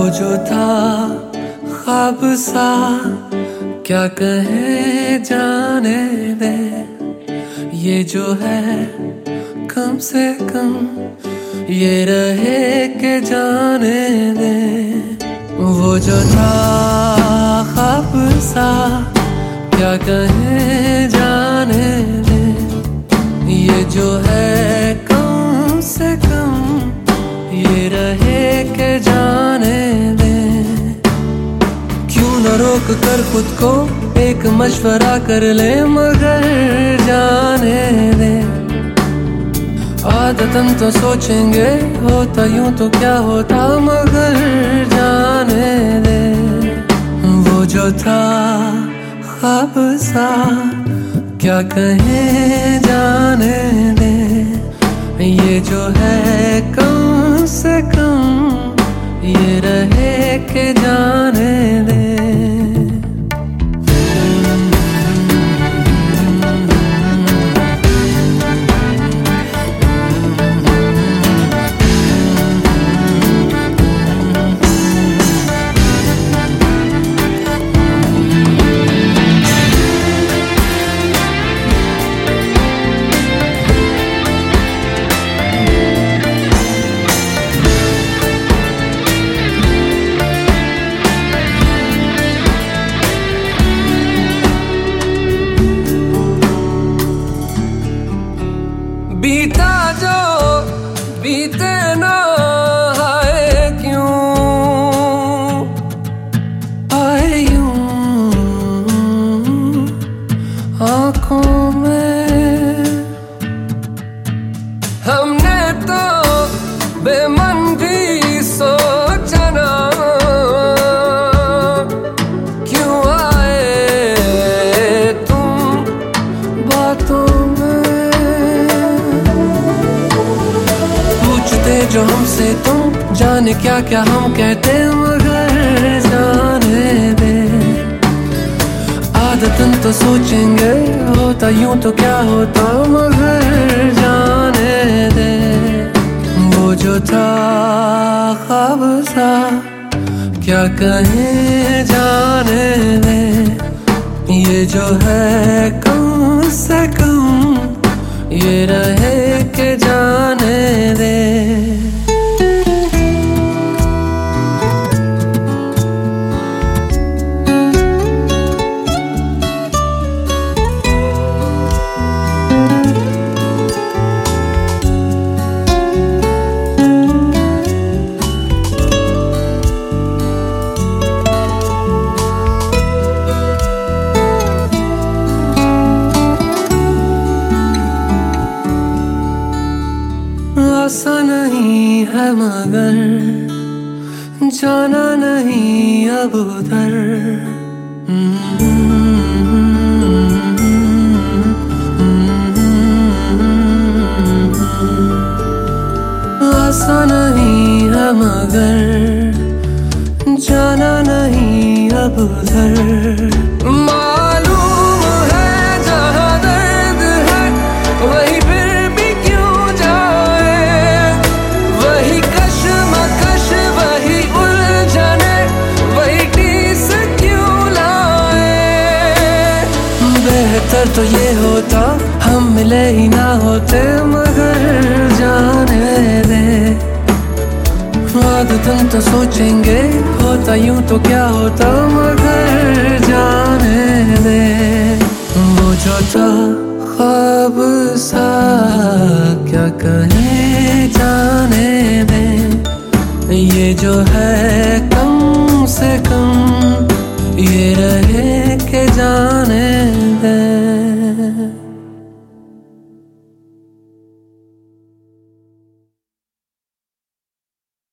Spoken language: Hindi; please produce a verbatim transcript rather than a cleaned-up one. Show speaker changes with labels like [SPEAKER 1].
[SPEAKER 1] जो था ख्वाब सा क्या कहे जाने दे, ये जो है कम से कम ये रहे के जाने दे। वो जो था ख्वाब सा क्या कहे जाने दे, ये जो है कम से कम ये रहे के जाने दे। क्यों न रोक कर खुद को एक मशवरा कर ले, मगर जाने दे। आदतन तो सोचेंगे होता यूं तो क्या होता, मगर जाने दे। वो जो था ख्वाब सा क्या कहे जाने दे, ये जो है कम से कम ये रहे के जाने दे। बीता जो बीते ना आए क्यों, आए यूं आँखों में। हमने तो बेमन भी सोचा ना, क्यों आए तुम बातों जो हमसे तुम, जाने क्या क्या हम कहते, मगर जाने दे। आदतन तो सोचेंगे होता यूं तो क्या होता, मगर जाने दे। वो जो था ख्वाब सा क्या कहे जाने दे, ये जो है कम से कम ये रहे के जाने दे। आसा नहीं है मगर जाना नहीं अब उधर। आसा नहीं है मगर जाना नहीं अब उधर। मालूम है जहाँ दर्द है वही फिर भी क्यों जाए, वही कश्मकश वही उलझने वही टीस क्यों लाए। बेहतर तो ये होता हम मिले ही ना होते, मगर जाने दे। आदतन तो सोचेंगे होता यूं तो क्या होता, मगर जाने दे। वो जो था ख्वाब सा क्या कहे जाने दे, ये जो है